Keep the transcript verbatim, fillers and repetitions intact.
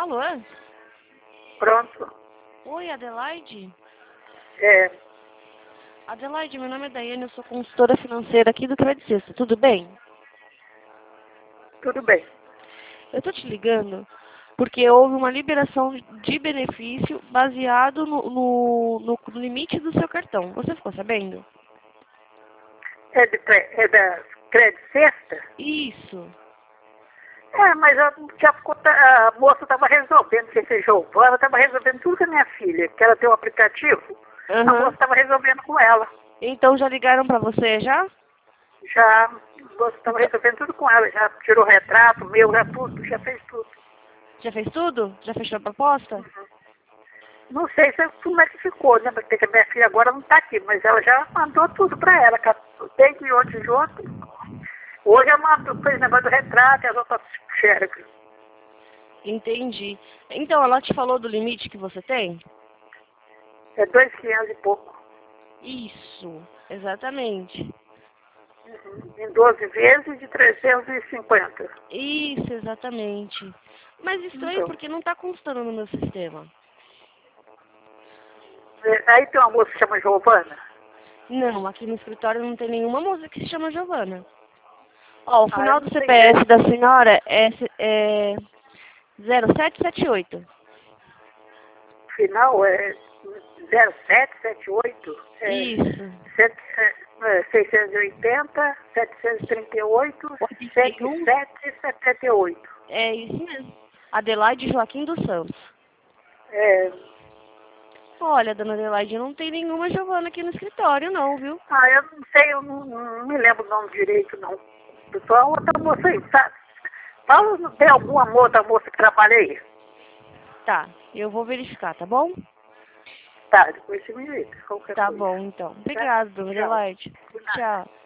Alô? Pronto. Oi, Adelaide? É, Adelaide, meu nome é Daiane, eu sou consultora financeira aqui do Credit Suisse, tudo bem? tudo bem. Eu tô te ligando porque houve uma liberação de benefício baseado no, no, no limite do seu cartão. Você ficou sabendo? É, de, cre- é da Crédito Sexta? Isso. É, mas a, já ficou, tá- a moça estava resolvendo, que esse Giovana estava resolvendo tudo com a minha filha, que ela tem um aplicativo. A moça Aham. estava resolvendo com ela. Então já ligaram pra você já? Já, a moça estava Então, resolvendo tudo com ela. Já tirou retrato meu, já tudo, já fez tudo. já fez tudo? Já fechou a proposta? Não sei se, como é que ficou, né? Porque a minha filha agora não está aqui, mas ela já mandou tudo para ela. Desde ontem de ontem. Hoje ela mandou, fez negócio do retrato e as outras xerox. Entendi. Então, ela te falou do limite que você tem? É dois mil e quinhentos e pouco. Isso, exatamente. Em doze vezes de trezentos e cinquenta. Isso, exatamente. Mas estranho Então, porque não está constando no meu sistema. é, aí tem uma moça que chama Giovana. Não, aqui no escritório não tem nenhuma moça que se chama Giovana. Ó, o Ah, eu final do não sei. É, C P F da senhora é, é zero sete sete oito. final é zero sete sete oito. É, Isso. sete, é, é, seiscentos e oitenta, setecentos e trinta e oito, oitenta e setenta e um. sete e setenta e oito. É isso mesmo. Adelaide Joaquim dos Santos. É, Olha, dona Adelaide, não tem nenhuma Giovana aqui no escritório, não, viu? ah, eu não sei, eu não, não me lembro o nome direito, não. Só a outra moça aí, tá? Fala, tem alguma outra moça que trabalha aí? Tá, eu vou verificar, tá bom? Tá, depois você me liga, qualquer Tá coisa. bom, então. Tá? Obrigada, dona Tchau. Adelaide. Por nada. Tchau.